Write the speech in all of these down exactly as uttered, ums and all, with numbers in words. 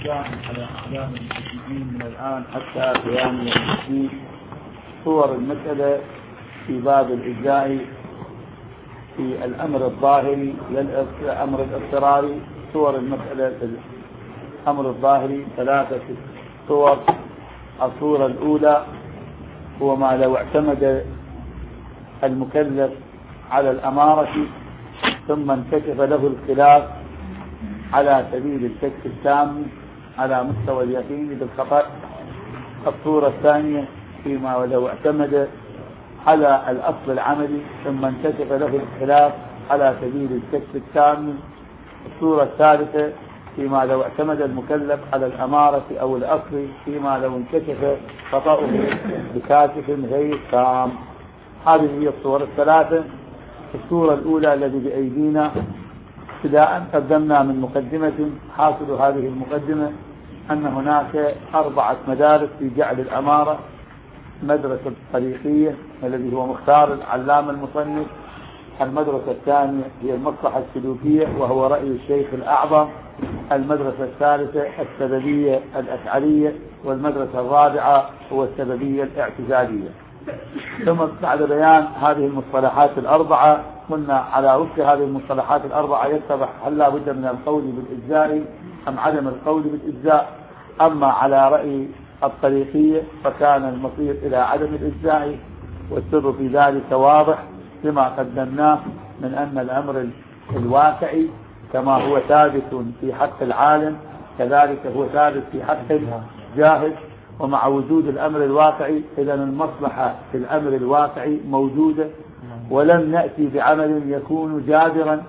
الإجزاء على أعلام المسلمين من الآن حتى قيام يوم الدين. صور المسألة في باب الإجزاء في الأمر الظاهري للأمر الاضطراري. صور المسألة في الأمر الظاهري ثلاثة صور. الصورة الأولى هو ما لو اعتمد المكلف على الأمارة ثم انكشف له الخلاف على سبيل الشك التام على مستوى اليقين بالخطأ. الصورة الثانية فيما لو اعتمد على الأصل العملي ثم انكشف له الخلاف على سبيل الشك التام. الصورة الثالثة فيما لو اعتمد المكلف على الأمارة أو الأصل فيما لو انكشف خطأه بكاشف غير تام. هذه هي الصور الثلاثة. الصورة الأولى التي بأيدينا ابتداء قدمنا من مقدمة. حاصل هذه المقدمة أن هناك أربعة مدارس في جعل الأمارة. مدرسة الطريقية الذي هو مختار العلامة المصنف. المدرسة الثانية هي المصلحة السلوكية وهو رأي الشيخ الأعظم. المدرسة الثالثة السببية الأشعرية. والمدرسة الرابعة هو السببية الاعتزالية. ثم بعد بيان هذه المصطلحات الأربعة قلنا على وفق هذه المصطلحات الأربعة يتضح هل لا بد من القول بالإجزاء أم عدم القول بالإجزاء. أما على رأي الطريقية فكان المصير إلى عدم الإجزاء، والسر في ذلك واضح لما قدمناه من أن الأمر الواقعي كما هو ثابت في حق العالم كذلك هو ثابت في حق الجاهل. ومع وجود الأمر الواقعي إذا المصلحة في الأمر الواقعي موجودة، ولم نأتي بعمل يكون جابرا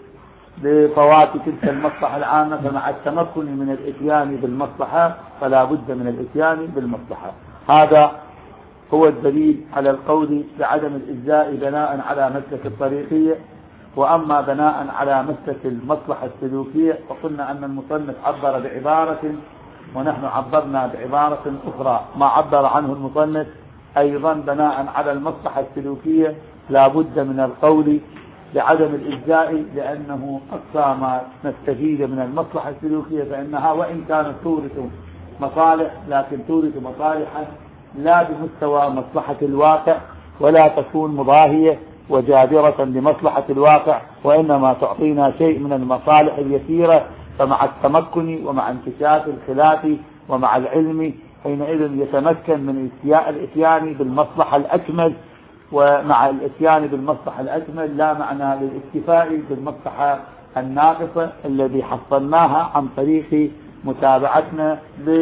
لفوات تلك المصلحة العامة. فمع التمكن من الإتيان بالمصلحة فلا بد من الإتيان بالمصلحة. هذا هو الدليل على القول بعدم الإجزاء بناء على مسلك الطريقية. وأما بناء على مسلك المصلحة السلوكية فقلنا أن المصنف عبر بعبارة ونحن عبرنا بعبارة أخرى. ما عبر عنه المصنف أيضا بناء على المصلحة السلوكية لا بد من القول بعدم الإجزاء، لأنه أقصى ما نستفيد من المصلحة السلوكية فإنها وإن كانت تورث مصالح لكن تورث مصالحا لا بمستوى مصلحة الواقع ولا تكون مضاهية وجابرة لمصلحة الواقع، وإنما تعطينا شيء من المصالح اليسيرة. فمع التمكن ومع انكشاف الخلاف ومع العلم حينئذ يتمكن من الاتيان بالمصلحة الأكمل. ومع الاتيان بالمصلحة الأكمل لا معنى للاكتفاء بالمصلحة الناقصة الذي حصلناها عن طريق متابعتنا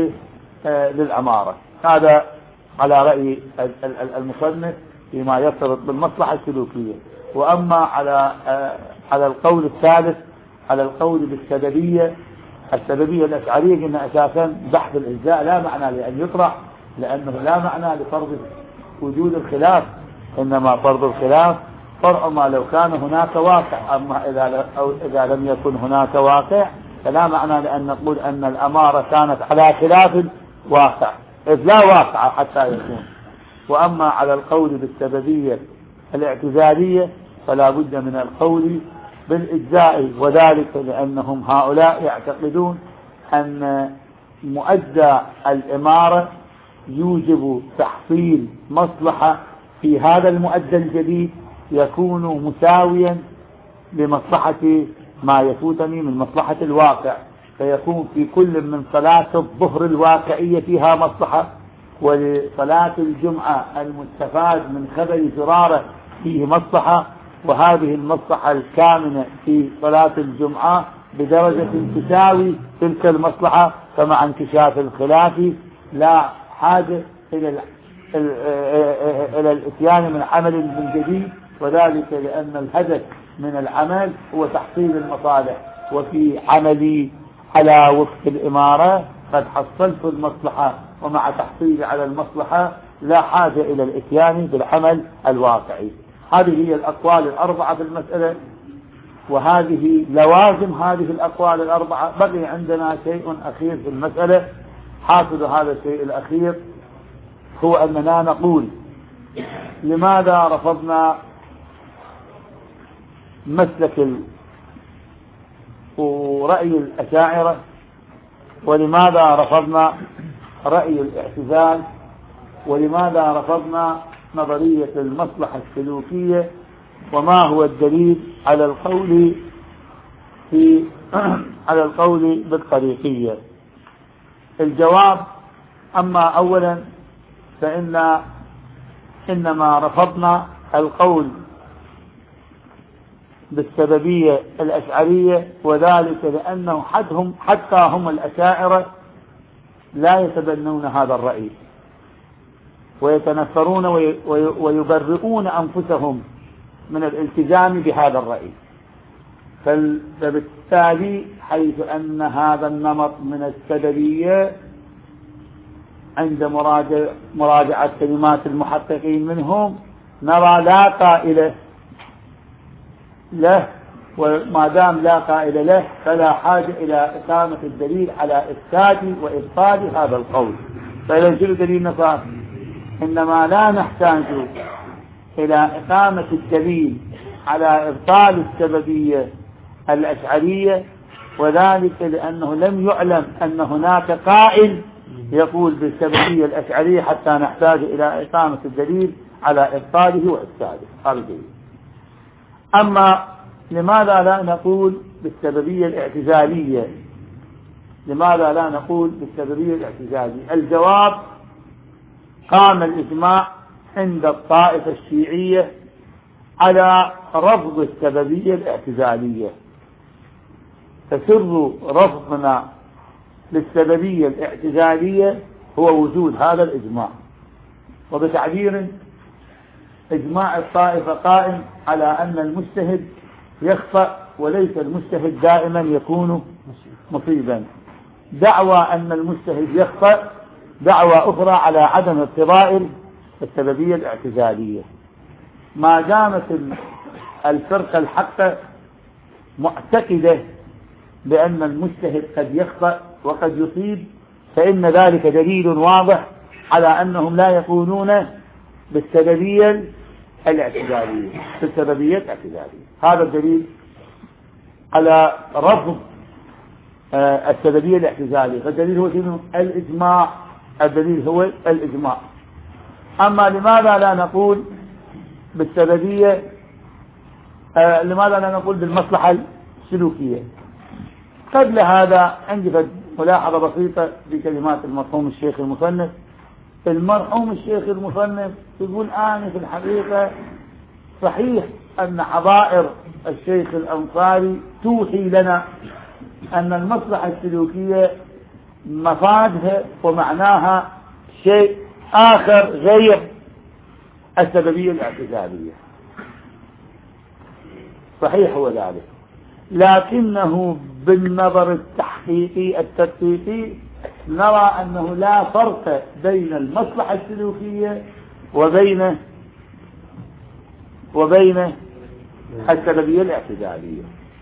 للعمارة. هذا على رأي المصنف فيما يرتبط بالمصلحة السلوكية. وأما على على القول الثالث على القول بالسببية السببية الأشعرية إن أساسا بحث الإجزاء لا معنى لأن يطرح، لأنه لا معنى لفرض وجود الخلاف، إنما فرض الخلاف فرع ما لو كان هناك واقع. أما إذا أو إذا لم يكن هناك واقع فلا معنى لأن نقول أن الأمارة كانت على خلاف واقع، إذ لا واقع حتى يكون. وأما على القول بالسببية الاعتزالية فلا بد من القول بالإجزاء، وذلك لأنهم هؤلاء يعتقدون أن مؤدى الإمارة يوجب تحصيل مصلحة في هذا المؤدى الجديد يكون مساويا لمصلحة ما يفوتني من مصلحة الواقع. فيكون في كل من صلاة الظهر الواقعية فيها مصلحة، ولصلاة الجمعة المستفاد من خبر زرارة فيه مصلحة، وهذه المصلحة الكامنة في صلاة الجمعة بدرجة تساوي تلك المصلحة. فمع انكشاف الخلاف لا حاجة إلى إلى الاتيان من عمل من جديد، وذلك لأن الهدف من العمل هو تحصيل المصالح. وفي عملي على وفق الإمارة قد حصلت المصلحة، ومع تحصيل على المصلحة لا حاجة إلى الاتيان بالعمل الواقعي. هذه هي الأقوال الأربعة في المسألة، وهذه لوازم هذه الأقوال الأربعة. بقي عندنا شيء أخير في المسألة. حاصل هذا الشيء الأخير هو أننا نقول لماذا رفضنا مسلك ورأي الأشاعرة ولماذا رفضنا رأي الاعتزال، ولماذا رفضنا نظرية المصلحة السلوكية، وما هو الدليل على القول في على القول بالطريقية. الجواب: أما أولا فإن إنما رفضنا القول بالسببية الأشعرية، وذلك لأنه حدهم حتى هم الأشاعرة لا يتبنون هذا الرأي، ويتنفرون ويبرئون أنفسهم من الالتزام بهذا الرأي. فبالتالي حيث أن هذا النمط من السببية عند مراجعة كلمات المحققين منهم نرى لا قائل له، وما دام لا قائل له فلا حاجة إلى إقامة الدليل على إثبات وإبطال هذا القول. فإذا شنو دليل نصار؟ إنما لا نحتاج إلى إقامة الدليل على إبطال السببية الأشعرية، وذلك لأنه لم يعلم أن هناك قائل يقول بالسببية الأشعرية حتى نحتاج إلى إقامة الدليل على إبطاله وإفساده. هذا الدليل. أما لماذا لا نقول بالسببية الاعتزالية؟ لماذا لا نقول بالسببية الاعتزالية؟ الجواب: قام الإجماع عند الطائفة الشيعية على رفض السببية الاعتزالية، فسر رفضنا للسببية الاعتزالية هو وجود هذا الإجماع. وبتعبير إجماع الطائفة قائم على أن المجتهد يخطأ، وليس المجتهد دائما يكون مصيبا. دعوى أن المجتهد يخطأ دعوى أخرى على عدم اقتضاء السببية الاعتزالية. ما دامت الفرقة الحقة معتقدة بأن المجتهد قد يخطأ وقد يصيب، فإن ذلك دليل واضح على أنهم لا يكونون بالسببية الاعتزالية بالسببية الاعتزالية. هذا الدليل على رفض السببية الاعتزالية. فالدليل هو شنو؟ الإجماع. الدليل هو الإجماع. أما لماذا لا نقول بالسببية آه لماذا لا نقول بالمصلحة السلوكية؟ قبل هذا عندي ملاحظة بسيطة في كلمات المرحوم الشيخ المصنف. المرحوم الشيخ المصنف يقول: أنا في الحقيقة صحيح أن حظائر الشيخ الأنصاري توحي لنا أن المصلحة السلوكية مفادها ومعناها شيء آخر غير السببية الاعتزالية. صحيح هو ذلك، لكنه بالنظر التحقيقي التدقيقي نرى أنه لا فرق بين المصلحة السلوكية وبين وبين السببية الاعتزالية.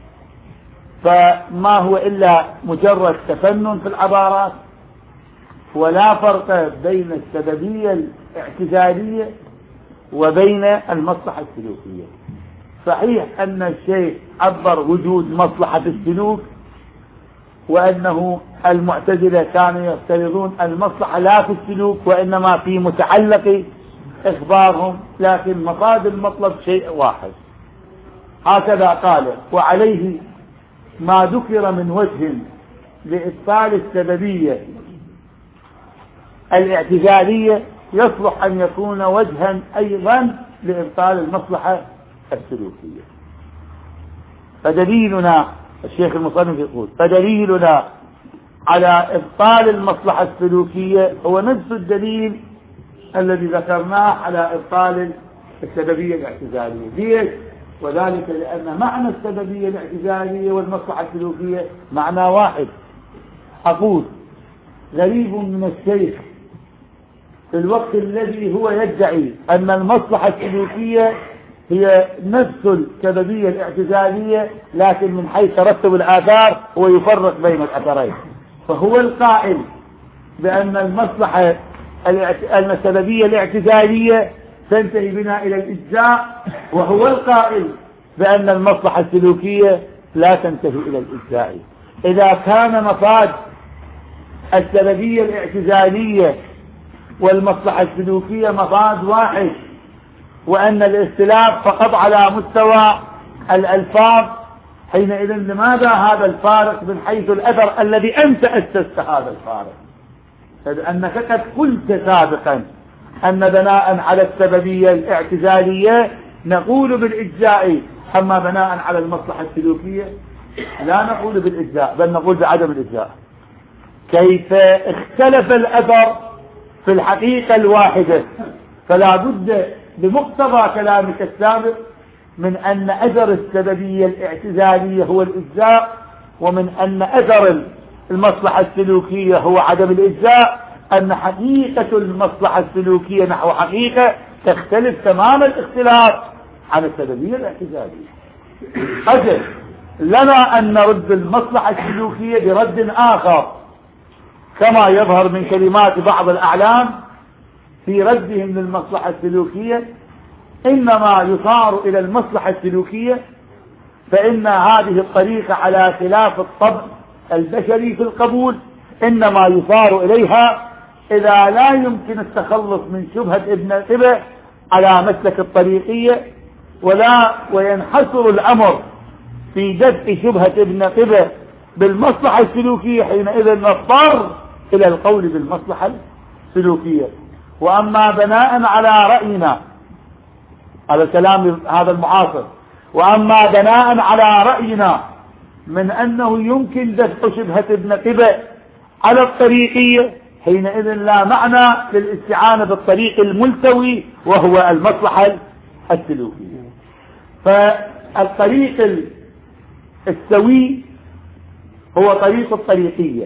فما هو إلا مجرد تفنن في العبارات، ولا فرق بين السببية الاعتزالية وبين المصلحة السلوكية. صحيح أن الشيخ عبر وجود مصلحة السلوك، وأنه المعتزلة كانوا يفترضون المصلحة لا في السلوك وإنما في متعلق إخبارهم، لكن مفاد المطلب شيء واحد. هكذا قال: وعليه ما ذكر من وجه لإبطال السببية الاعتزالية يصلح أن يكون وجها أيضا لإبطال المصلحة السلوكية. فدليلنا، الشيخ المصنف يقول: فدليلنا على إبطال المصلحة السلوكية هو نفس الدليل الذي ذكرناه على إبطال السببية الاعتزالية. ليش؟ وذلك لأن معنى السببية الاعتزالية والمصلحة السلوكية معنى واحد. أقول: غريب من الشيخ في الوقت الذي هو يدعي أن المصلحة السلوكية هي نفس السببية الاعتزالية، لكن من حيث ترتب الآثار هو يفرق بين الأثرين. فهو القائل بأن المصلحة أن السببية الاعتزالية تنتهي بنا إلى الإجزاء، وهو القائل بأن المصلحة السلوكية لا تنتهي إلى الإجزاء. إذا كان مفاد السببية الاعتزالية والمصلحة السلوكية مفاد واحد، وأن الاختلاف فقط على مستوى الألفاظ، حينئذ لماذا هذا الفارق من حيث الأثر الذي أنت أسست هذا الفارق؟ لأنك قد قلت سابقا أن بناء على السببية الاعتزالية نقول بالإجزاء، أما بناء على المصلحة السلوكية لا نقول بالإجزاء بل نقول بعدم الإجزاء. كيف اختلف الأثر في الحقيقة الواحدة؟ فلا بد بمقتضى كلامك السابق من أن أثر السببية الاعتزالية هو الإجزاء، ومن أن أثر المصلحة السلوكية هو عدم الإجزاء، أن حقيقة المصلحة السلوكية نحو حقيقة تختلف تمام الاختلاف عن السببية الاعتزالية. أجل لنا أن نرد المصلحة السلوكية برد آخر، كما يظهر من كلمات بعض الأعلام في ردهم للمصلحة السلوكية، إنما يصار إلى المصلحة السلوكية فإن هذه الطريقة على خلاف الطبع البشري في القبول، إنما يصار إليها إذا لا يمكن التخلص من شبهة ابن قبة على مسلك الطريقية، ولا وينحصر الأمر في دفع شبهة ابن قبة بالمصلحة السلوكية، حينئذ نضطر إلى القول بالمصلحة السلوكية. وأما بناء على رأينا على كلام هذا المعاصر، وأما بناء على رأينا من أنه يمكن دفع شبهة ابن قبة على الطريقية، حينئذ لا معنى للاستعانة بالطريق الملتوي وهو المصلحة السلوكية. فالطريق السوي هو طريق الطريقية،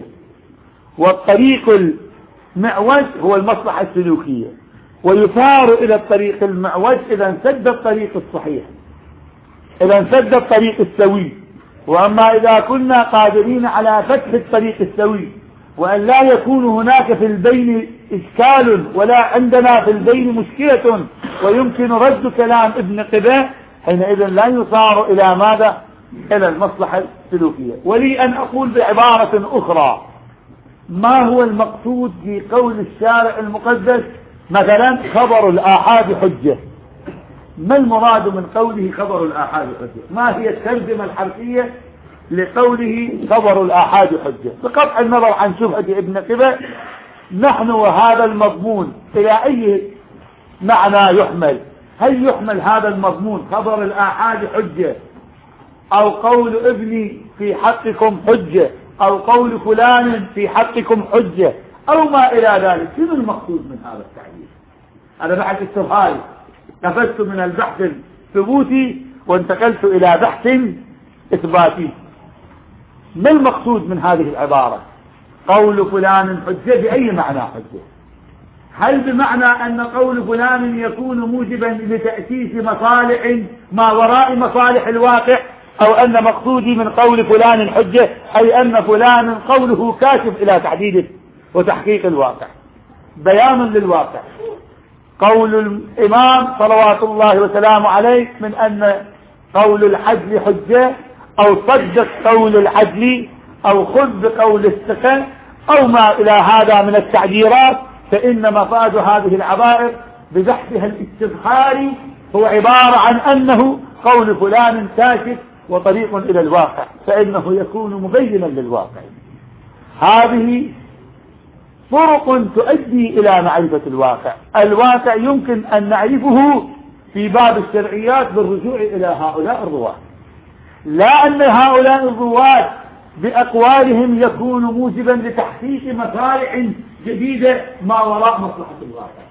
والطريق المعوج هو المصلحة السلوكية، ويثار إلى الطريق المعوج إذا انسد الطريق الصحيح، إذا انسد الطريق السوي. وأما إذا كنا قادرين على فتح الطريق السوي وأن لا يكون هناك في البين إشكال ولا عندنا في البين مشكلة ويمكن رد كلام ابن قبة، حينئذ لا يصار إلى ماذا؟ إلى المصلحة السلوكية. ولي أن أقول بعبارة أخرى، ما هو المقصود في قول الشارع المقدس مثلا خبر الآحاد حجة؟ ما المراد من قوله خبر الآحاد حجة؟ ما هي الترجمة الحرفية لقوله خبر الآحاد حجة؟ بقطع النظر عن شبهة ابن قبة، نحن وهذا المضمون إلى أي معنى يحمل؟ هل يحمل هذا المضمون خبر الآحاد حجة، أو قول ابني في حقكم حجة، أو قول فلان في حقكم حجة، أو ما إلى ذلك؟ شنو المقصود من هذا التعبير؟ أنا بحث السؤال، قفزت من البحث الثبوتي وانتقلت إلى بحث إثباتي. ما المقصود من هذه العبارة؟ قول فلان حجة بأي معنى حجة؟ هل بمعنى أن قول فلان يكون موجبا لتأسيس مصالح ما وراء مصالح الواقع، أو أن مقصودي من قول فلان حجة أي أن فلان قوله كاشف إلى تحديد وتحقيق الواقع، بيان للواقع؟ قول الإمام صلوات الله وسلامه عليه من أن قول العدل حجة، أو صدق قول العدل، أو خذ بقول الثقة، أو ما إلى هذا من التعبيرات، فإن مفاد هذه العبائر ببحثها الاستظهاري هو عبارة عن أنه قول فلان كاشف وطريق إلى الواقع، فإنه يكون مبينا للواقع. هذه طرق تؤدي إلى معرفة الواقع. الواقع يمكن أن نعرفه في باب الشرعيات بالرجوع إلى هؤلاء الرواة، لا أن هؤلاء الرواة بأقوالهم يكون موجبا لتحقيق مصالح جديدة ما وراء مصلحة الواقع،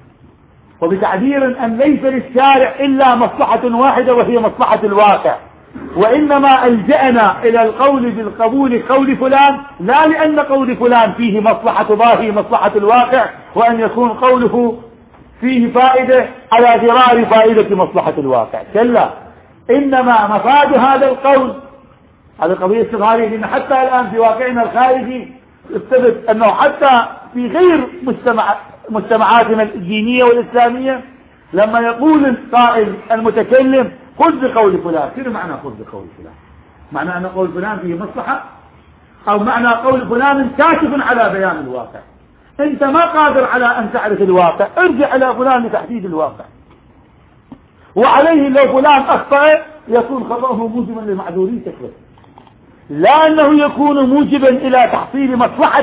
وبتعبير أن ليس للشارع إلا مصلحة واحدة وهي مصلحة الواقع، وإنما ألجأنا إلى القول بالقبول قول فلان لا لأن قول فلان فيه مصلحة ظاهرة مصلحة الواقع، وأن يكون قوله فيه فائدة على ضرار فائدة مصلحة الواقع، كلا، إنما مفاد هذا القول هذه قضية استظهارية، لأن حتى الآن في واقعنا الخارجي يثبت أنه حتى في غير مجتمع مجتمعاتنا الدينية والإسلامية لما يقول القائل المتكلم خذ بقول فلان، شنو معنى خذ بقول فلان؟ معنى أن قول فلان فيه مصلحة، أو معنى قول فلان كاشف على بيان الواقع. أنت ما قادر على أن تعرف الواقع، ارجع إلى فلان لتحديد الواقع. وعليه لو فلان أخطأ يكون خطأه موجبا لمعذوريتك، لا أنه يكون موجبا إلى تحصيل مصلحة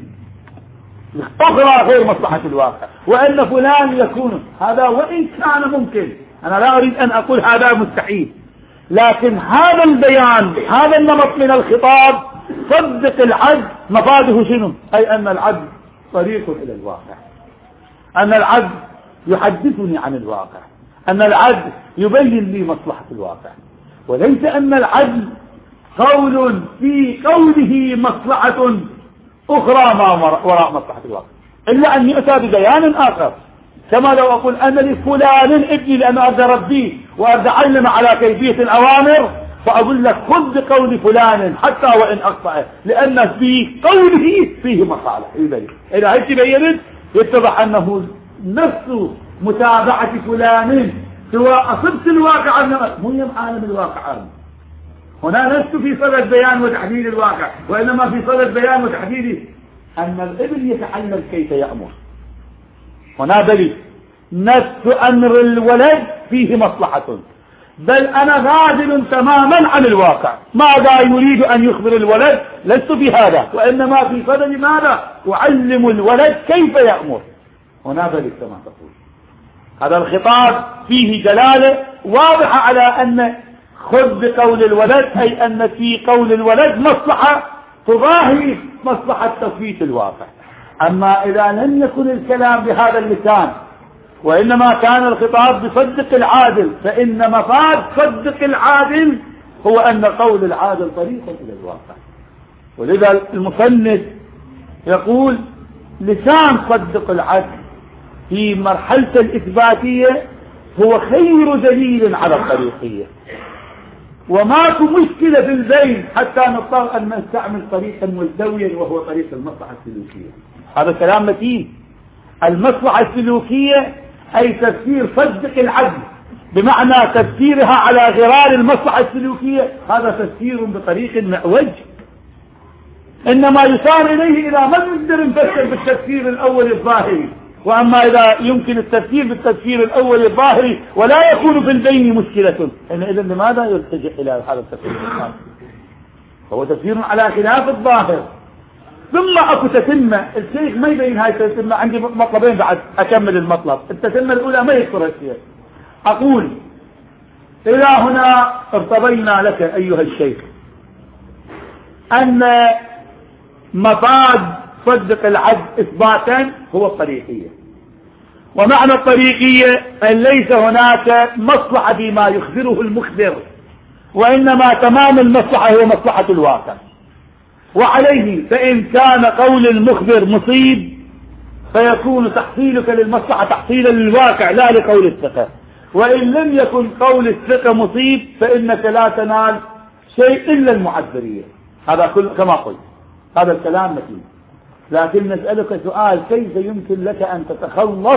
أخرى غير مصلحة الواقع. وأن فلان يكون هذا وإن كان ممكن، أنا لا أريد أن أقول هذا مستحيل، لكن هذا البيان هذا النمط من الخطاب صدق العدل مفاده شنو؟ أي أن العدل طريق إلى الواقع، أن العدل يحدثني عن الواقع، أن العدل يبين لي مصلحة الواقع، وليس أن العدل قول في قوله مصلحة أخرى ما وراء مصلحة الواقع، إلا أن يؤتى ببيان آخر. كما لو أقول أنا لفلان ابني لأنه أرجى ربيه وأرجى علم على كيفية الأوامر، فأقول لك خذ بقول فلان حتى وإن أخطأ، لأن في قوله فيه مصالح. إذا هيك بينت يتضح أنه نفس متابعة فلان سواء أصبت الواقع مو يم عالم الواقع. هنا لست في صدد بيان وتحديد الواقع، وإنما في صدد بيان وتحديد أن الابن يتعلم كيف يأمر. هنا دليل نفس أمر الولد فيه مصلحة، بل أنا غافل تماما عن الواقع. ماذا يريد أن يخبر الولد؟ لست بهذا، وإنما في صدد ماذا؟ أعلم الولد كيف يأمر. هنا دليل كما تقول. هذا الخطاب فيه دلالة واضحة على أن خذ بقول الولد، أي أن في قول الولد مصلحة تضاهي مصلحة تثبيت الواقع. أما إذا لم يكن الكلام بهذا اللسان وإنما كان الخطاب بصدق العادل، فإن مفاد صدق العادل هو أن قول العادل طريق إلى الواقع. ولذا المصنف يقول لسان صدق العدل في مرحلة الإثباتية هو خير دليل على الطريقية، وماكو مشكلة في البين حتى نضطر أن نستعمل طريقا ملتويا وهو طريق المصلحة السلوكية. هذا كلام متين. المصلحة السلوكية أي تفسير صدق العدل بمعنى تفسيرها على غرار المصلحة السلوكية، هذا تفسير بطريق معوج. إنما يصار إليه إذا ما نقدر نفسر بالتفسير الأول الظاهري، وأما إذا يمكن التفسير بالتفسير الأول الظاهري ولا يكون في البين مشكلة، إذن لماذا يلتجئ إلى هذا التفسير الظاهري؟ فهو تفسير على خلاف الظاهر. ثم أكو تتمة، الشيخ ما يبين هاي التتمة. عندي مطلبين بعد أكمل المطلب. التتمة الأولى ما يذكرها الشيخ. أقول إلى هنا ارتضينا لك أيها الشيخ أن مفاد صدق العدل إثباتا هو الطريقية، ومعنى الطريقية أن ليس هناك مصلحة فيما يخبره المخبر، وإنما تمام المصلحة هو مصلحة الواقع. وعليه فإن كان قول المخبر مصيب فيكون تحصيلك للمصلحة تحصيلا للواقع لا لقول الثقة، وإن لم يكن قول الثقة مصيب فإنك لا تنال شيء إلا المعذرية. هذا كل كما قلت، هذا الكلام متين. لكن نسألك سؤال: كيف يمكن لك أن تتخلص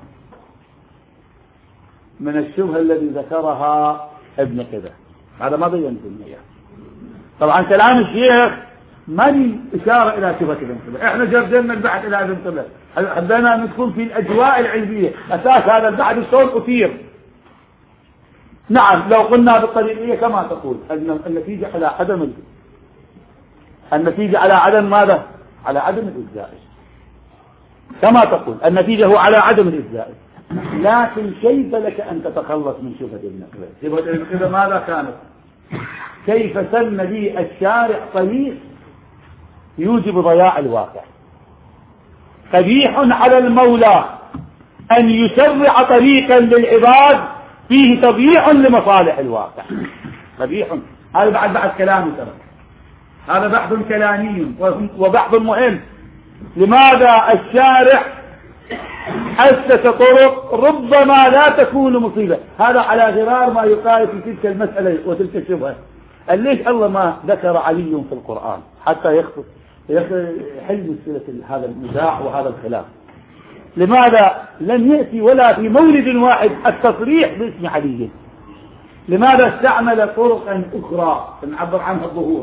من الشبهة الذي ذكرها ابن قدة؟ هذا ما بينت لنا. طبعا كلام الشيخ ما إشارة إلى شبهة ابن قدة، احنا جرجلنا البحث إلى ابن قدة، حبينا أن ندخل في الأجواء العلمية. أساس هذا البحث الصوت أثير. نعم لو قلنا بالطريقية كما تقول أن النتيجة على عدم النتيجة على عدم ماذا؟ على عدم الإجزاء. كما تقول النتيجة هو على عدم الإجزاء. لكن كيف لك أن تتخلص من شبهة ابن قدة؟ شبهة ابن قدة ماذا كانت؟ كيف سن لي الشارع طريق يوجب ضياع الواقع؟ قبيح على المولى أن يشرع طريقا للعباد فيه تضييع لمصالح الواقع. قبيح. هذا بعد بعد كلامي ترى، هذا بحث كلامي وبحث مهم. لماذا الشارع أسس طرق ربما لا تكون مصيبة؟ هذا على غرار ما يقال في تلك المسألة وتلك الشبهة. ليش الله ما ذكر علي في القرآن حتى يخطف يحل مشكلة هذا النزاع وهذا الخلاف؟ لماذا لم يأتي ولا في مولد واحد التصريح باسم علي؟ لماذا استعمل طرقا أخرى نعبر عنها الظهور؟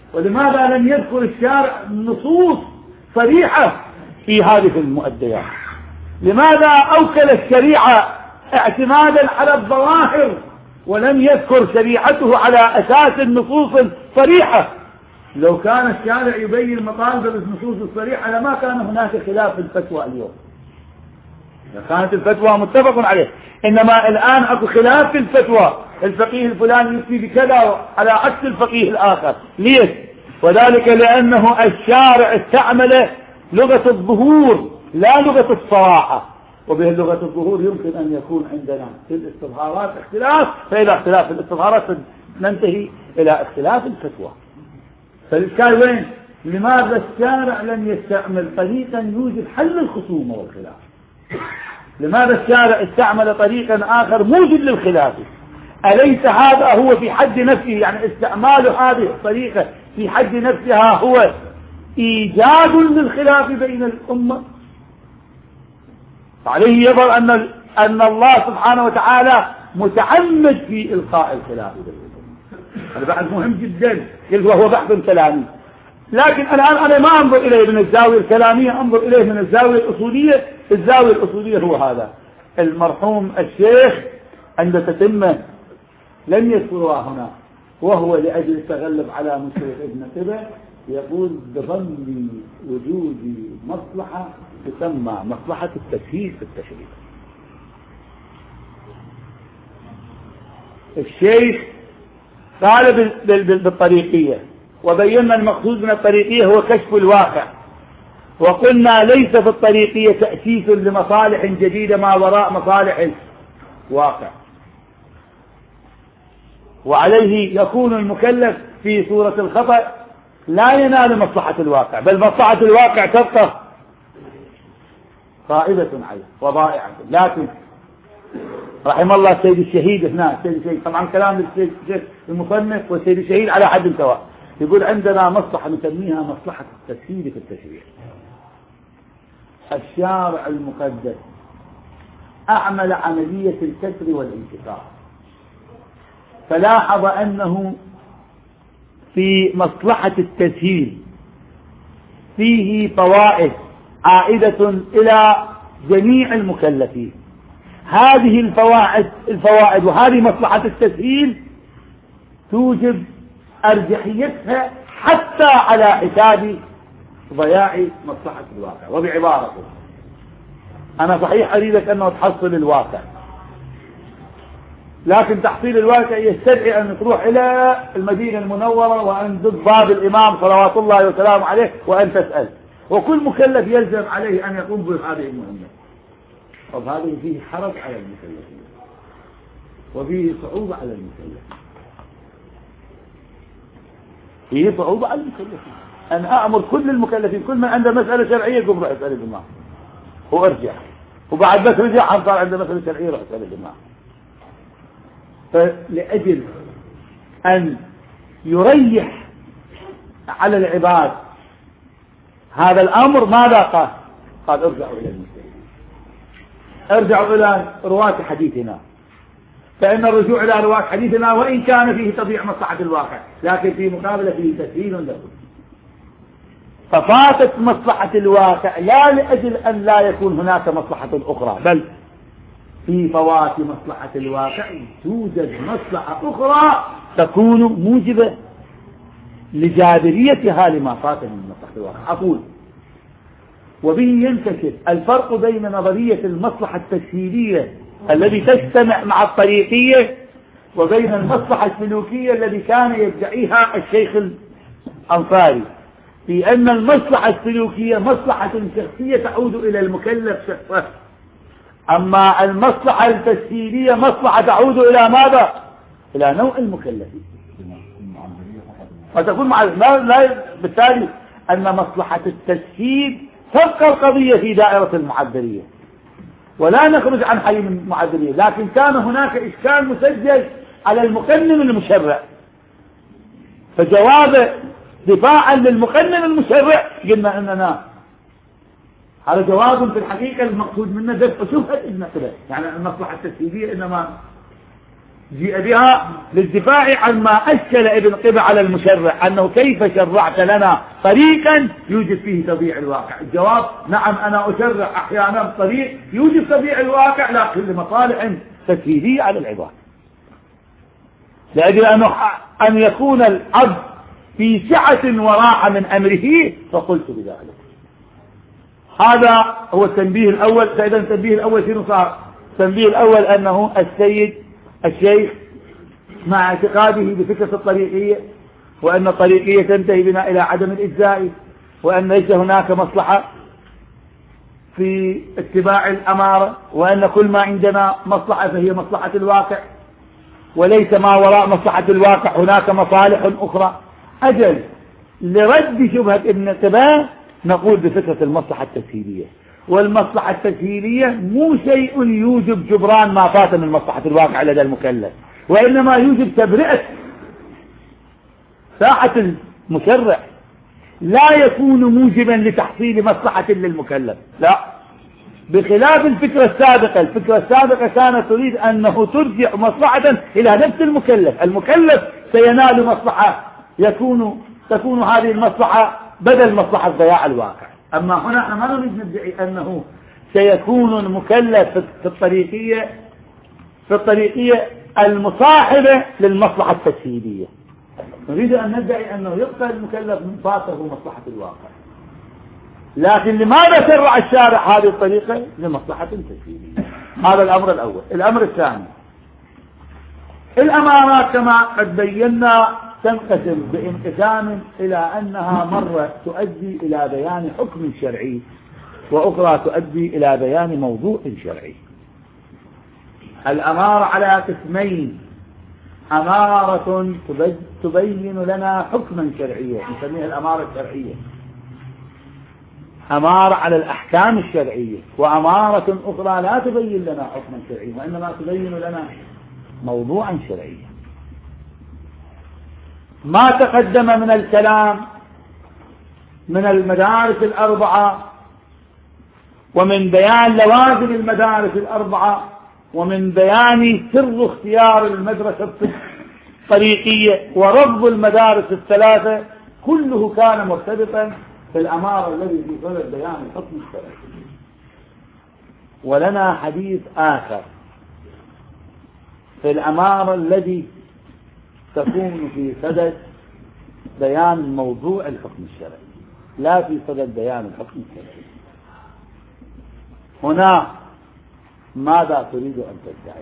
ولماذا لم يذكر الشارع نصوص صريحة في هذه المؤديات؟ لماذا أوكل الشريعة اعتمادا على الظواهر ولم يذكر شريعته على أساس النصوص الصريحة؟ لو كان الشارع يبين مطالب النصوص الصريحة لما كان هناك خلاف في الفتوى اليوم، كانت الفتوى متفق عليه. إنما الآن أكو خلاف في الفتوى، الفقيه الفلاني يفتي بكذا على عكس الفقيه الآخر. ليش؟ وذلك لأنه الشارع استعمل لغة الظهور لا لغة الصراحة، وبه لغة الظهور يمكن أن يكون عندنا في الاستظهارات اختلاف، فإذا اختلاف في الاستظهارات ننتهي إلى اختلاف الفتوى. فالإشكال وين؟ لماذا الشارع لم يستعمل طريقا يوجد حل الخصومة والخلاف؟ لماذا الشارع استعمل طريقا آخر موجد للخلاف؟ أليس هذا هو في حد نفسه، يعني استعمال هذه الطريقة في حد نفسها هو إيجاد للخلاف بين الأمة؟ عليه يظهر أن أن الله سبحانه وتعالى متعمد في إلقاء الخلاف بين الأمة. هذا بحث مهم جدا وهو بحث كلامي، لكن الآن أنا ما أنظر إليه من الزاوية الكلامية، أنظر إليه من الزاوية الأصولية. الزاوية الأصولية هو هذا. المرحوم الشيخ عند تتمة لم يذكرها هنا، وهو لأجل التغلب على مشكلة ابن تبع يقول بظن وجود مصلحة تسمى مصلحة التسهيل في التشريع. الشيخ قال بالطريقية، وبينا المقصود من الطريقية هو كشف الواقع، وقلنا ليس في الطريقية تأسيس لمصالح جديدة ما وراء مصالح الواقع، وعليه يكون المكلف في صورة الخطأ لا ينال مصلحة الواقع، بل مصلحة الواقع تبقى غائبة عليه وضائعة. لكن رحم الله السيد الشهيد هنا، السيد الشهيد طبعا كلام السيد المصنف والسيد الشهيد على حد سواء، يقول عندنا مصلحة نسميها مصلحة التسهيل في التشريع. الشارع المقدس أعمل عملية الكسر والانكسار، فلاحظ أنه في مصلحة التسهيل فيه فوائد عائدة إلى جميع المكلفين. هذه الفوائد الفوائد وهذه مصلحة التسهيل توجب أرجحيتها حتى على حساب ضياع مصلحة الواقع. وبعبارة أنا صحيح أريدك أنه تحصل الواقع، لكن تحصيل الواقع يستدعي أن تروح إلى المدينة المنورة وأن تدق باب الإمام صلوات الله وسلامه عليه وأن تسأل، وكل مكلف يلزم عليه أن يقوم بهذه المهمة. طب هذه فيه حرج على المكلفين وفيه صعوبة على المكلفين، فيه صعوبة على المكلفين. أنا أأمر كل المكلفين كل من عنده مسألة شرعية يقوم روح يسأل الإمام وارجع، وبعد بس رجع حصل عنده مسألة شرعية روح يسأل الإمام. فلأجل أن يريح على العباد هذا الأمر ماذا قال؟ قال ارجعوا إلى المسلمين، ارجعوا إلى رواة حديثنا، فإن الرجوع إلى رواة حديثنا وإن كان فيه تضييع مصلحة الواقع لكن في مقابلة فيه تسهيل له. ففاتت مصلحة الواقع لا لأجل أن لا يكون هناك مصلحة أخرى، بل في فوات مصلحة الواقع توجد مصلحة أخرى تكون موجبة لجابريتها لما فات من مصلحة الواقع. أقول وبه ينكشف الفرق بين نظرية المصلحة التسهيلية الذي تجتمع مع الطريقية وبين المصلحة السلوكية الذي كان يدعيها الشيخ الأنصاري، في أن المصلحة السلوكية مصلحة شخصية تعود إلى المكلف شخصه، أما المصلحة التسهيلية مصلحة تعود إلى ماذا؟ إلى نوع المكلفين. فتكون مع لا, لا بالتالي أن مصلحة التسهيل تبقى القضية في دائرة المعذرية ولا نخرج عن حي المعذرية، لكن كان هناك إشكال مسجل على المقنن المشرع، فجواب دفاعا للمقنن المشرع قلنا أننا هذا جواب في الحقيقة المقصود منه دفع شبهة ابن تبع، يعني المصلحة التسهيلية إنما جيء بها للدفاع عما أشكل ابن قبة على المشرع، أنه كيف شرعت لنا طريقا يوجد فيه تضييع الواقع. الجواب نعم، أنا أشرع أحيانا طريق يوجد تضييع الواقع لكن لمصالح تسهيلية على العباد، لأجل أن يكون العبد في سعة وراحة من أمره، فقلت بذلك. هذا هو التنبيه الأول. فإذا التنبيه الأول شنو صار؟ التنبيه الأول أنه السيد الشيخ مع اعتقاده بفكرة الطريقية، وأن الطريقية تنتهي بنا إلى عدم الإجزاء، وأن ليس هناك مصلحة في اتباع الأمارة، وأن كل ما عندنا مصلحة فهي مصلحة الواقع، وليس ما وراء مصلحة الواقع هناك مصالح أخرى. أجل لرد شبهة ابن قبة نقول بفكرة المصلحة التسهيلية، والمصلحة التسهيلية مو شيء يوجب جبران ما فات من مصلحة الواقع لدى المكلف، وإنما يوجب تبرئة ساعة المشرع، لا يكون موجبا لتحصيل مصلحة للمكلف، لا، بخلاف الفكرة السابقة. الفكرة السابقة كانت تريد أنه ترجع مصلحة إلى نفس المكلف، المكلف سينال مصلحة، يكون تكون هذه المصلحة بدل مصلحة ضياع الواقع. أما هنا احنا ما نريد ندعي أنه سيكون المكلف في الطريقية في الطريقية المصاحبة للمصلحة التسهيلية، نريد أن ندعي أنه يبقى المكلف من فاته مصلحة الواقع، لكن لماذا شرع الشارع هذه الطريقة؟ لمصلحة تسهيلية. هذا الأمر الأول. الأمر الثاني، الأمارات كما قد بينا تنقسم بانقسام إلى أنها مرة تؤدي إلى بيان حكم شرعي، وأخرى تؤدي إلى بيان موضوع شرعي. الأمارة على قسمين: أمارة تبين لنا حكما شرعيا نسميها الأمارة الشرعية، أمارة على الأحكام الشرعية، وأمارة أخرى لا تبين لنا حكما شرعيا وإنما تبين لنا موضوعا شرعيا. ما تقدم من الكلام من المدارس الأربعة، ومن بيان لوازم المدارس الأربعة، ومن بيان سر اختيار المدرسة الطريقية ورفض المدارس الثلاثة، كله كان مرتبطا في الأمارة الذي في صدد بيان الحكم الشرعي. ولنا حديث آخر في الأمارة الذي تكون في صدد بيان موضوع الحكم الشرعي، لا في صدد بيان الحكم الشرعي. هنا ماذا تريد أن تدعي؟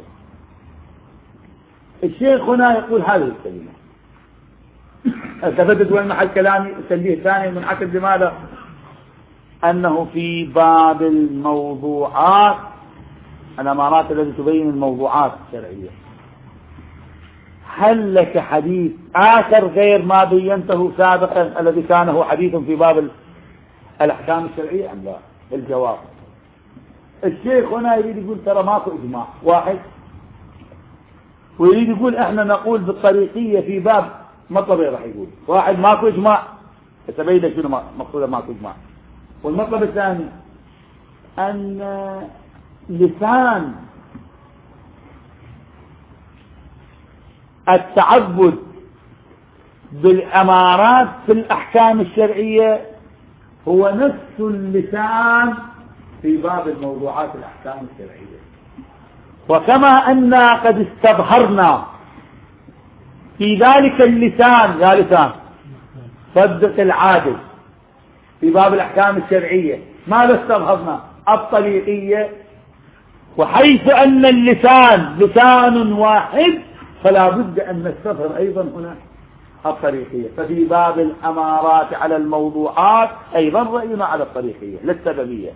الشيخ هنا يقول هذه الكلمة، التفتت وين محل كلامي التنبيه الثاني منعكس لماذا؟ أنه في باب الموضوعات، الأمارات التي تبين الموضوعات الشرعية، هل لك حديث آخر غير ما بينته سابقا الذي كان هو حديث في باب الأحكام الشرعية أم لا؟ الجواب، الشيخ هنا يريد يقول ترى ماكو إجماع واحد، ويريد يقول احنا نقول بالطريقية في باب مطلب راح يقول واحد ماكو إجماع، تبين لك شنو مقصوده ماكو إجماع. والمطلب الثاني أن لسان التعبد بالأمارات في الأحكام الشرعية هو نفس اللسان في باب الموضوعات الأحكام الشرعية. وكما أننا قد استظهرنا في ذلك اللسان، يا لسان صدق العادل في باب الأحكام الشرعية، ماذا استظهرنا؟ الطريقية. وحيث أن اللسان لسان واحد فلا بد أن نستظهر أيضا هنا الطريقية. ففي باب الأمارات على الموضوعات أيضا رأينا على الطريقية لا السببية،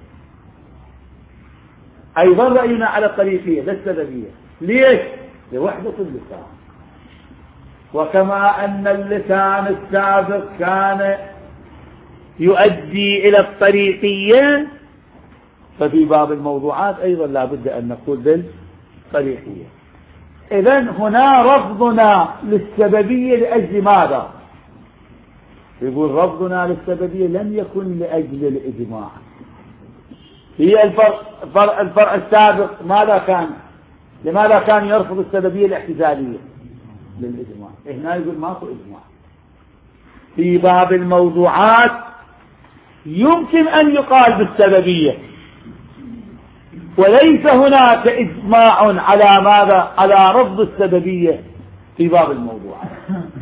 أيضا رأينا على الطريقية لا السببية. ليش؟ لوحدة اللسان. وكما أن اللسان السابق كان يؤدي إلى الطريقية، ففي باب الموضوعات أيضا لا بد أن نقول بالطريقية. إذن هنا رفضنا للسببية لأجل ماذا؟ يقول رفضنا للسببية لم يكن لأجل الإجماع. هي الفرق, الفرق, الفرق السابق ماذا كان؟ لماذا كان يرفض السببية الاعتزالية؟ للإجماع. هنا يقول ماكو إجماع. في باب الموضوعات يمكن أن يقال بالسببية، وليس هناك إجماع على ماذا؟ على رفض السببية في باب الموضوعات.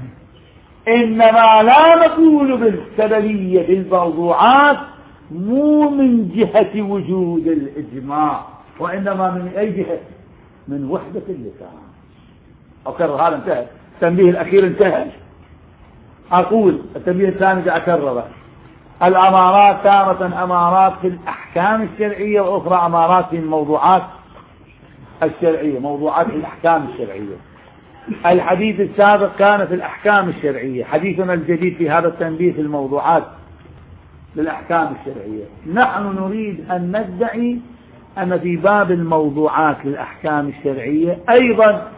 إنما لا نقول بالسببية في الموضوعات مو من جهة وجود الإجماع، وإنما من أي جهة؟ من وحدة اللسان. أكرر هذا انتهى، التنبيه الأخير انتهى. أقول التنبيه الثاني أكرره. الأمارات تارة أمارات في الأحكام الشرعية، وأخرى أمارات في الموضوعات الشرعية، موضوعات في الأحكام الشرعية. الحديث السابق كان في الأحكام الشرعية، حديثنا الجديد في هذا التنبيه في الموضوعات للأحكام الشرعية. نحن نريد أن ندعي أن في باب الموضوعات للأحكام الشرعية أيضا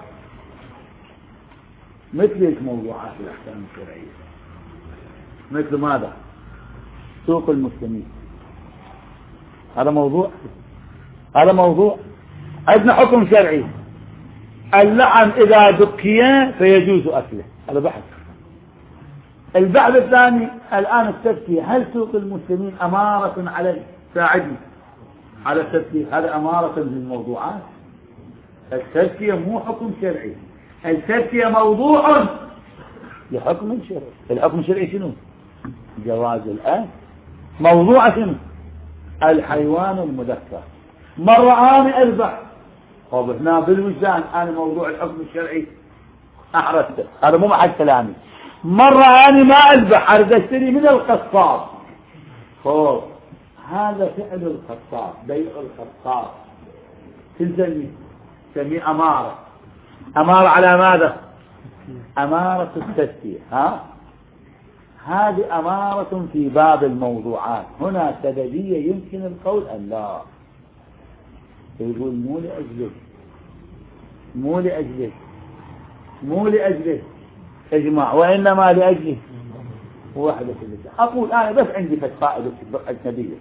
مثل موضوعات الأحكام الشرعية، مثل ماذا؟ سوق المسلمين، هذا موضوع، هذا موضوع. عندنا حكم شرعي، اللحم إذا دكي فيجوز أكله، هذا بحث. البحث الثاني الآن التذكية، هل سوق المسلمين أمارة على ساعدني على التذكية؟ هذا أمارة للموضوعات. التذكية مو حكم شرعي، التذكية موضوع لحكم شرعي. الحكم الشرعي شنو؟ جواز الآن. موضوع شنو؟ الحيوان المذكر. مرة أنا أذبح، طب هنا بالوجدان أنا موضوع الحكم الشرعي أحرزته، هذا مو محل كلامي. مرة أنا ما أذبح، أريد أشتري من القصاب، طب هذا فعل القصاب، بيع القصاب تلزمني، تسميه أمارة. أمارة على ماذا؟ أمارة التذكية. ها هذه أمارة في باب الموضوعات. هنا سببية يمكن القول أن لا، يقول مو لأجله، مو لأجله، مو لأجله إجماع، وإنما لأجله وحدة اللسان. أقول أنا بس عندي فائدة أجنبية.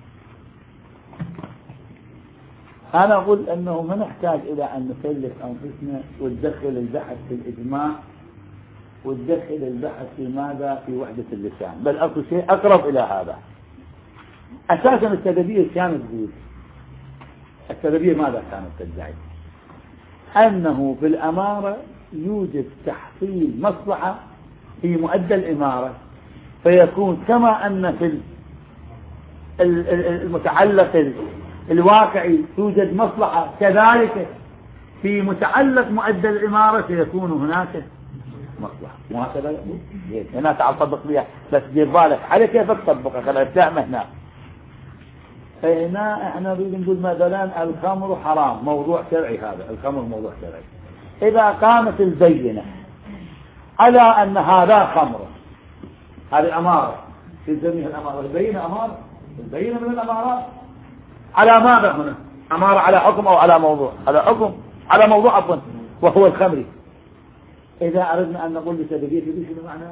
أنا أقول أنه ما نحتاج إلى أن نكلف أنفسنا وندخل البحث في الإجماع وندخل البحث في ماذا؟ في وحدة اللسان، بل أكو شيء أقرب إلى هذا. أساسا السببية كانت تقول، السببية ماذا كانت تدعي؟ أنه في الأمارة يوجد تحصيل مصلحة في مؤدى الإمارة، فيكون كما أن في المتعلق الواقعي توجد مصلحة، كذلك في متعلق مؤدى الإمارة سيكون هناك مصلحة. وهكذا هنا تعال طبق بها، بس دير بالك على كيف تطبقها، خلال التعمة هنا. فهنا احنا نريد نقول مثلا الخمر حرام، موضوع شرعي، هذا الخمر موضوع شرعي. إذا قامت البينة على أن هذا خمر، هذه أمارة، تسميها الأمارة، البينة أمارة، البينة من الأمارات. على ماذا هنا؟ أمارة على حكم أو على موضوع؟ على حكم، على موضوع عفوا، وهو الخمر. إذا أردنا أن نقول بسببية في شنو معناه؟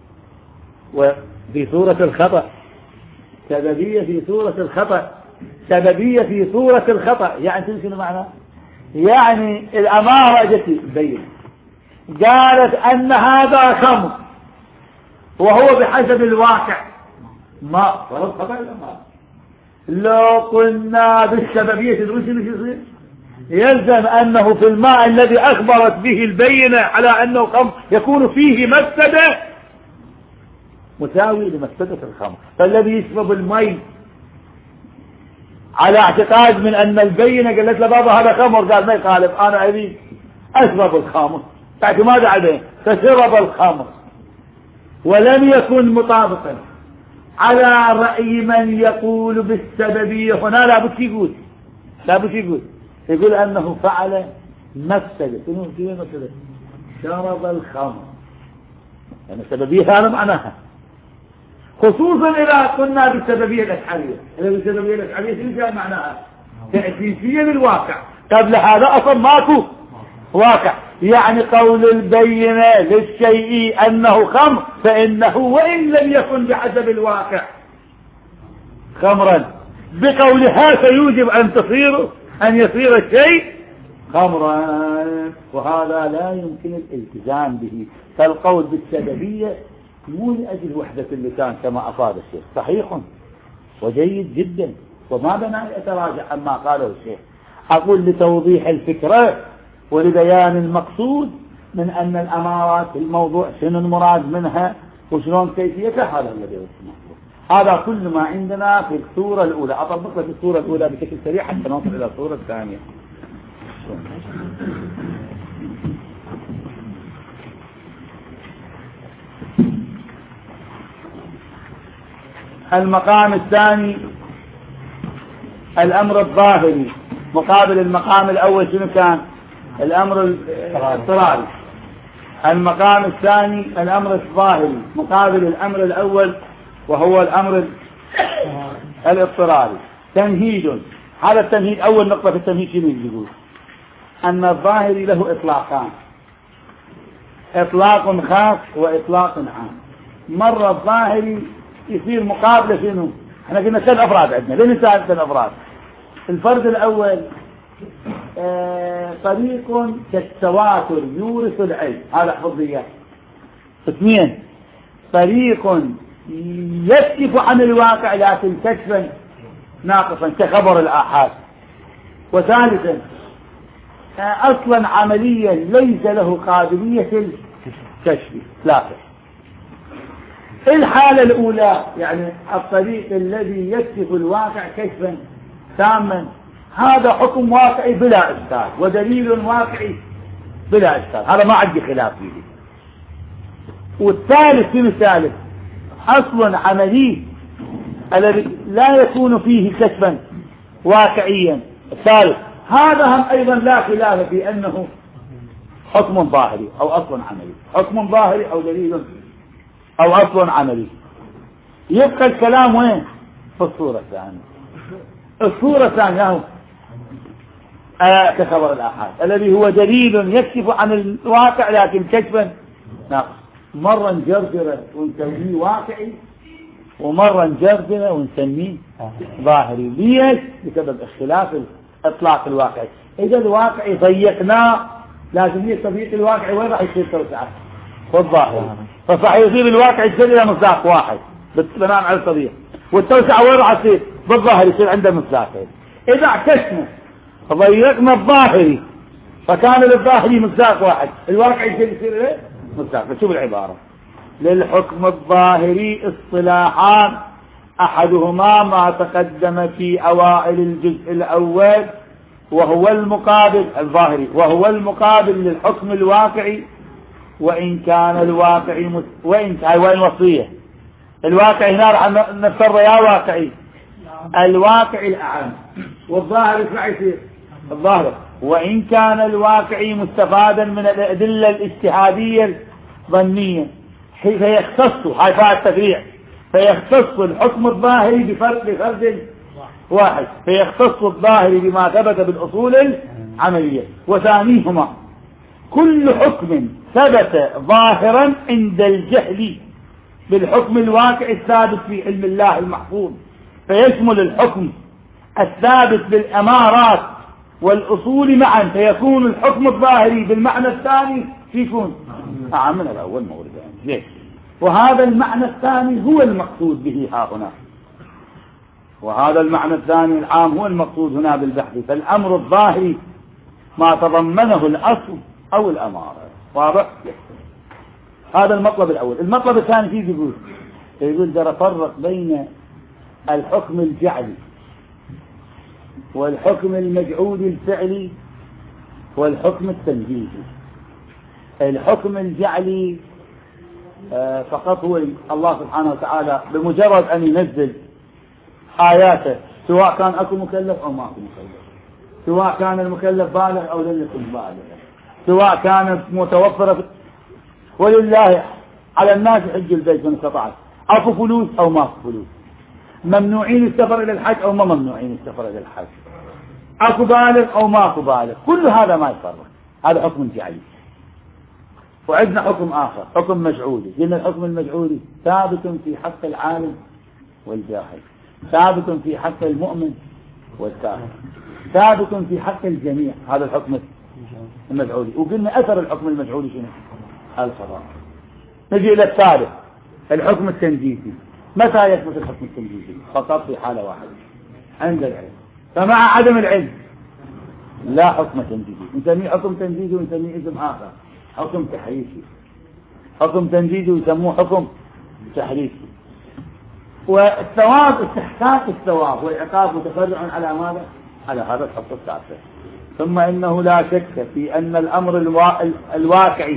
وفي صورة الخطأ، سببية في صورة الخطأ، سببية في صورة الخطأ، يعني شنو معناه؟ يعني الأمارة جت بين قالت أن هذا خمر وهو بحسب الواقع ما فرض خطأ الأمارة. لو قلنا بالسببية تدرون شنو يصير؟ يلزم أنه في الماء الذي أخبرت به البينة على أنه خمر يكون فيه مفسدة مساوي لمفسدة الخمر. فالذي يشرب المي على اعتقاد من أن البينة قالت له بابا هذا خمر، قال ما يخالف، أنا أبي أشرب الخمر، اعتماد عليه فشرب الخمر، ولم يكن مطابقا على رأي من يقول بالسببية. هنا لا بد يقول، لا بد يقول يقول أنه فعل مفسدة. شنو مفسدة؟ شرب الخمر، يعني السببية هذا معناها، خصوصا إذا قلنا بالسببية الأشعرية. إذا بالسببية الأشعرية شنو كان معناها؟ تأسيسية للواقع، قبل هذا أصلا ماكو واقع. يعني قول البينة للشيء أنه خمر فإنه وإن لم يكن بحسب الواقع خمرا، بقولها سيوجب أن تصير أن يصير الشيء خمرا، وهذا لا يمكن الالتزام به. فالقول بالسببية مو لأجل وحدة اللسان كما أفاد الشيخ، صحيح وجيد جدا، وما بنا يتراجع عما قاله الشيخ. أقول لتوضيح الفكرة ولبيان المقصود من أن الأمارات في الموضوع شنو المراد منها وشلون كيفيتها، هذا الذي يسمى. هذا كل ما عندنا في الصورة الأولى. أطبق لك الصورة الأولى بشكل سريع حتى نوصل إلى الصورة الثانية. المقام الثاني الأمر الظاهري مقابل المقام الأول شنو كان؟ الأمر الاضطراري. المقام الثاني الأمر الظاهري مقابل الأمر الأول وهو الأمر الاضطراري. تمهيد. هذا التمهيد أول نقطة في التمهيد شنو يقول؟ أن الظاهري له إطلاقان، إطلاق خاص وإطلاق عام. مرة الظاهري يصير مقابله شنو؟ احنا قلنا ثلاث أفراد عندنا، لين ثلاث أفراد. الفرد الأول آه طريق كالتواتر يورث العلم، هذا حفظ إياه. اثنين طريق يكشف عن الواقع لكن كشفا ناقصا كخبر الآحاد. وثالثا آه أصلا عمليا ليس له قابلية الكشف. ثلاثة. الحالة الأولى يعني الطريق الذي يكشف الواقع كشفا تاما، هذا حكم واقعي بلا إشكال ودليل واقعي بلا إشكال، هذا ما عندي خلاف فيه. والثالث في مثاله أصل عملي الذي لا يكون فيه كشفا واقعيا. الثالث هذا هم أيضا لا خلاف في أنه حكم ظاهري أو أصل عملي، حكم ظاهري أو دليل أو أصل عملي. يبقى الكلام وين؟ في الصورة الثانية. الصورة الثانية آه كخبر الآحاد الذي هو دليل يكشف عن الواقع لكن كشفا ناقص. مرة نجرجره ونسميه واقعي ومرة نجرجره ونسميه ظاهري. ليش؟ بسبب اختلاف اطلاق الواقعي. إذا الواقعي ضيقناه لازم يستضيق الواقعي وين راح يصير توسعه؟ والظاهري. فصح يصير الواقع يصير إلى مصداق واحد بناء على الطبيعة، والتوسعة وين راح تصير؟ بالظاهر يصير عنده مصداقين. إذا عكسنا ضيقنا الظاهري فكان للظاهري مصداق واحد، الواقع يصير يصير إيه؟ مصداق. شوف العبارة: للحكم الظاهري اصطلاحان أحدهما ما تقدم في أوائل الجزء الأول وهو المقابل الظاهري وهو المقابل للحكم الواقعي، وإن كان الواقعي مس... وإن كان وين وصية الواقع هنا راح نفترض يا واقعي الواقعي الأعم والظاهر ايش يصير؟ الظاهر. وإن كان الواقعي مستفادا من الأدلة الاجتهادية الظنية فيختص هاي فاء التفريع فيختص الحكم الظاهري بفرق بفرد واحد، فيختص الظاهري بما ثبت بالأصول العملية. وثانيهما كل حكم ثبت ظاهرا عند الجهل بالحكم الواقع الثابت في علم الله المحفوظ، فيشمل الحكم الثابت بالأمارات والأصول معا، فيكون الحكم الظاهري بالمعنى الثاني فيكون أعم من الأول موردان. ليش؟ وهذا المعنى الثاني هو المقصود به ها هنا، وهذا المعنى الثاني العام هو المقصود هنا بالبحث. فالأمر الظاهري ما تضمنه الأصل أو الأمارة. واضح؟ هذا المطلب الأول. المطلب الثاني فيه يقول يقول ترى فرق بين الحكم الجعلي والحكم المجعول الفعلي والحكم التنجيزي. الحكم الجعلي آه فقط هو الله سبحانه وتعالى بمجرد أن ينزل آياته سواء كان أكو مكلف أو ما أكو مكلف، سواء كان المكلف بالغ أو لم يكن بالغ، سواء كانت متوفرة، ولله على الناس حج البيت من استطاع، أكو فلوس أو ما أكو فلوس، ممنوعين السفر إلى الحج أو ما ممنوعين السفر إلى الحج، أكو بالغ أو ما أكو بالغ، كل هذا ما يفرق. هذا حكم جعلي. وعندنا حكم آخر حكم مجعولي. قلنا الحكم المجعولي ثابت في حق العالم والجاهل، ثابت في حق المؤمن والكافر، ثابت في حق الجميع. هذا الحكم المفعولي. وقلنا أثر الحكم المفعولي شنو؟ القضاء. نجي إلى الثالث الحكم التنجيزي. متى يثبت الحكم التنجيزي؟ فقط في حالة واحدة عند العلم. فمع عدم العلم لا حكم تنجيزي. نسميه حكم تنجيزي ونسميه اسم آخر حكم تحريفي. حكم تنجيزي ويسموه حكم تحريفي. والثواب استحقاق الثواب والعقاب متفرع على ماذا؟ على هذا الحكم التاسع. ثم إنه لا شك في أن الأمر الوا... الواقعي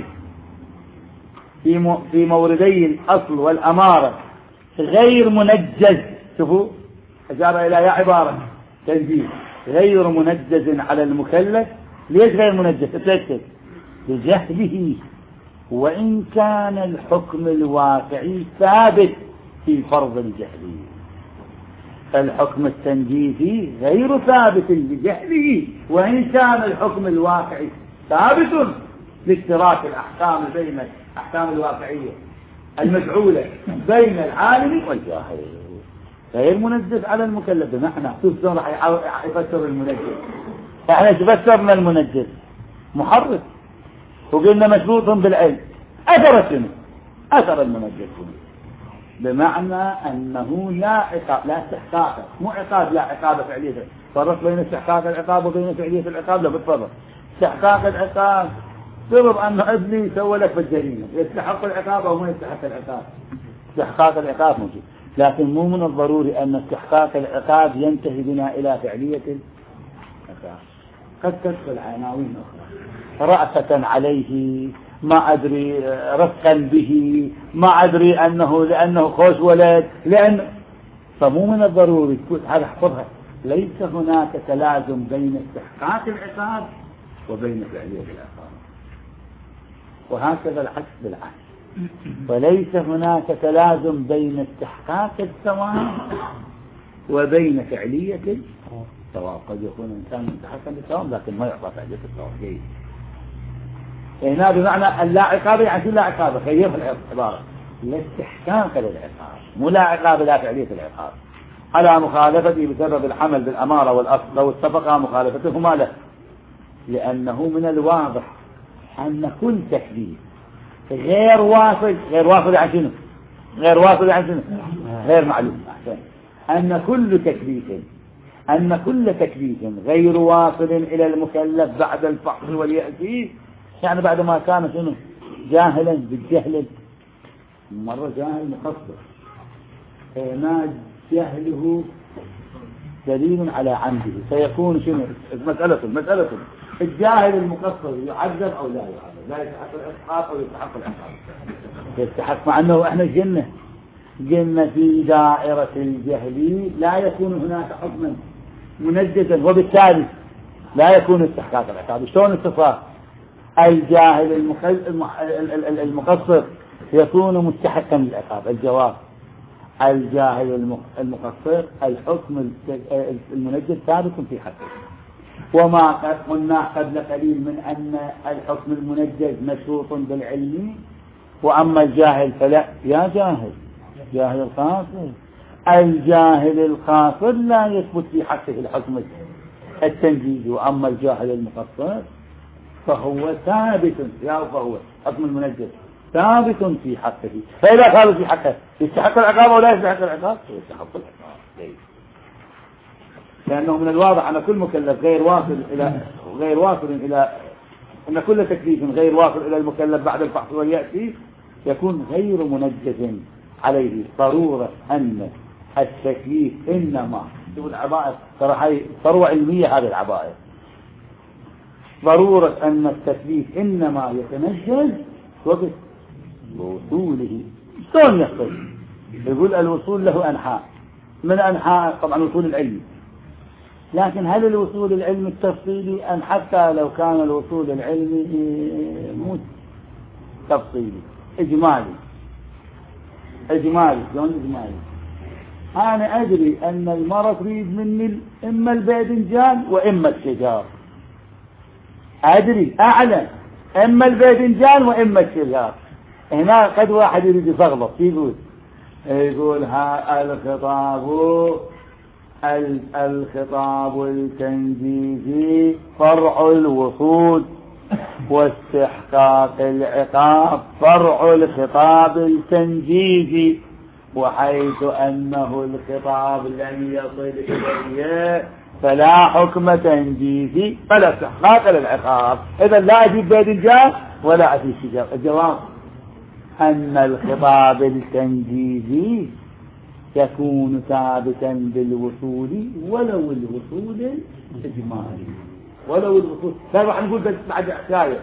في في موردي الأصل والأمارة غير منجز. شوفوا أشار إلى يا عبارة تنجيز غير منجز على المكلف. ليش غير منجز؟ اتأكد لجهله، وإن كان الحكم الواقعي ثابت في فرض الجهل. فالحكم التنجيزي غير ثابت لجهله، وإن كان الحكم الواقعي ثابت لاشتراك الأحكام بين الأحكام الواقعية المفعولة بين العالم والجاهل. غير منجز على المكلف. نحن شلون راح يفسر المنجز؟ احنا فسرنا المنجز محرف وقلنا مشروط بالعلم. أثر شنو؟ أثر المنجز بمعنى أنه لا عقاب لا استحقاق، مو عقاب لا عقاب فعلية. فرق بين استحقاق العقاب وبين فعلية العقاب. لا بالفرق. استحقاق العقاب سبب أن ابني سوى لك بالجريمة، يستحق العقاب أو ما يستحق العقاب. استحقاق العقاب موجود، لكن مو من الضروري أن استحقاق العقاب ينتهي بنا إلى فعلية العقاب. قد تدخل عناوين أخرى رأفة عليه، ما أدري رفقا به، ما أدري أنه لأنه خوش ولد، لأن فمو من الضروري. هذا احفظها. ليس هناك تلازم بين استحقاق العقاب وبين فعلية العقاب، وهكذا العكس بالعكس. وليس هناك تلازم بين استحقاق الثواب وبين فعلية الثواب. قد يكون الإنسان مستحقا للثواب لكن ما يعطى فعلية الثواب. جيد. هنا بمعنى اللا عقاب يعني لا عقاب. خير العبارة لا استحقاق للعقاب، مو لا عقاب لا فعلية العقاب. على مخالفته بسبب الحمل بالأمارة والأصل لو اتفقا مخالفتهما له، لأنه من الواضح أن كل تكليف غير واصل غير واصل عن شنو؟ غير واصل عن شنو؟ غير معلوم. أحسن. أن كل تكليف أن كل تكليف غير واصل إلى المكلف بعد الفحص واليأس، يعني بعد ما كان شنو؟ جاهلا بالجهل. مرة جاهل مقصر، ما جهله دليل على عمده، سيكون شنو؟ مسألة مسألة الجاهل المقصر يعذب أو لا يعذب؟ لا يستحق الإسقاط أو يستحق العقاب؟ يستحق، مع أنه إحنا قلنا قلنا في دائرة الجهل لا يكون هناك حكما منجزا، وبالتالي لا يكون استحقاق العقاب. شلون الصفات؟ الجاهل المقصر يكون مستحقا للعقاب. الجواب الجاهل المقصر الحكم المنجز ثابت في حقه. وما قلنا قبل قليل من أن الحكم المنجز مشروط بالعلم، وأما الجاهل فلا. يا جاهل جاهل الخاصر، الجاهل الخاصر لا يثبت في حقه الحكم التنجيزي، وأما الجاهل المقصر فهو ثابت. يا فهو حكم المنجز ثابت في حقه. فإذا ثابت في حقه يستحق العقاب ولا يستحق العقاب؟ يستحق العقاب، لأنه من الواضح أن كل مكلف غير واصل إلى غير واصل إلى أن كل تكليف غير واصل إلى المكلف بعد الفحص واليأتي يكون غير منجز عليه. ضرورة أن التكليف إنما شوف العبائر ترى هي ثروة علمية. هذه العبائر ضرورة أن التكليف إنما يتنجز وقت وصوله. شلون يحصل؟ يقول الوصول له أنحاء، من أنحاء طبعا الوصول العلمي، لكن هل الوصول العلمي التفصيلي أم حتى لو كان الوصول العلمي مو تفصيلي إجمالي؟ إجمالي شلون إجمالي؟ أنا أدري أن المرأة تريد مني إما الباذنجان وإما الشجار، أدري أعلم إما الباذنجان وإما الشجار. هنا قد واحد يريد يفغلط يقول يقول ها الخطاب الخطاب التنجيزي فرع الوصول واستحقاق العقاب فرع الخطاب التنجيزي، وحيث أنه الخطاب لم يصل إليه فلا حكم تنجيزي فلا استحقاق للعقاب. إذا لا أجيب بيد الجاب ولا أجيب شجاب. الجواب أن الخطاب التنجيزي يكون ثابتا بالوصول ولو الوصول الإجمالي، ولو الوصول راح نقول بعد حكاية.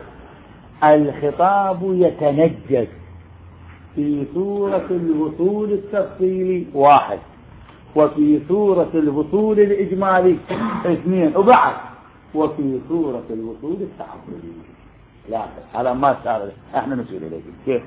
الخطاب يتنجز في صورة الوصول التفصيلي واحد، وفي صورة الوصول الإجمالي اثنين، وبعد وفي صورة الوصول التعبدي لا. على ما صار احنا نشير اليه كيف؟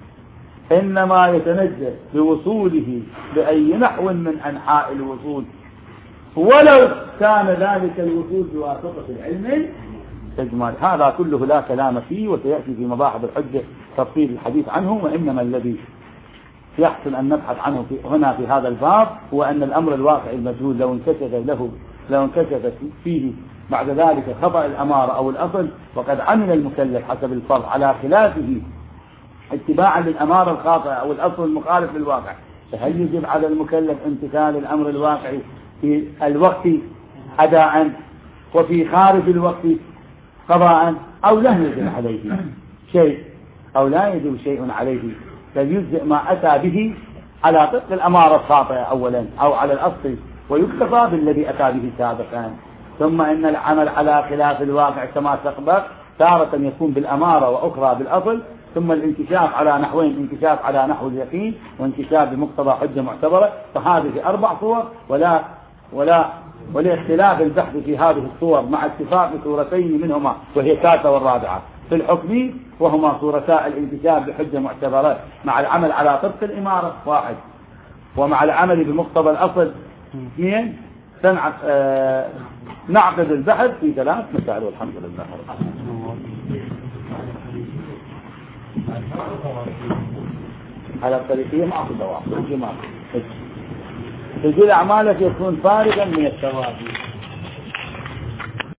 إنما يتنجس بوصوله بأي نحو من أنحاء الوصول، ولو كان ذلك الوصول بواسطة العلم الإجمالي. هذا كله لا كلام فيه، وسيأتي في مباحث الحجة تفصيل الحديث عنه. وإنما الذي يحسن أن نبحث عنه في هنا في هذا الباب هو أن الأمر الواقع المجهول لو انكشف له لو انكشف فيه بعد ذلك خطأ الأمارة أو الأصل، وقد عمل المكلف حسب الفرض على خلافه اتباعا للأمارة الخاطئة أو الأصل المخالف للواقع، فهل يجب على المكلف امتثال الأمر الواقعي في الوقت أداء وفي خارج الوقت قضاء، أو لا يجب عليه شيء أو لا يجب شيء عليه، فليجزئ ما أتى به على طبق الأمارة الخاطئة أولا أو على الأصل، ويكتفى بالذي أتى به سابقا. ثم إن العمل على خلاف الواقع كما سبق تارة يكون بالأمارة وأخرى بالأصل، ثم الانكشاف على نحوين: انكشاف على نحو اليقين وانكشاف بمقتضى حجة معتبرة. فهذه أربع صور، ولا ولا ولاختلاف البحث في هذه الصور مع اتفاق صورتين منهما وهي الثالثة والرابعة في الحكم، وهما صورتا الانكشاف بحجة معتبرة مع العمل على طبق الإمارة واحد، ومع العمل بمقتضى الأصل اثنين. آه نعقد البحث في ثلاث مسائل والحمد لله رب العالمين. على الطريقية معه توافق الجماعة. تجي أعمالك يكون فارغا من التوافق.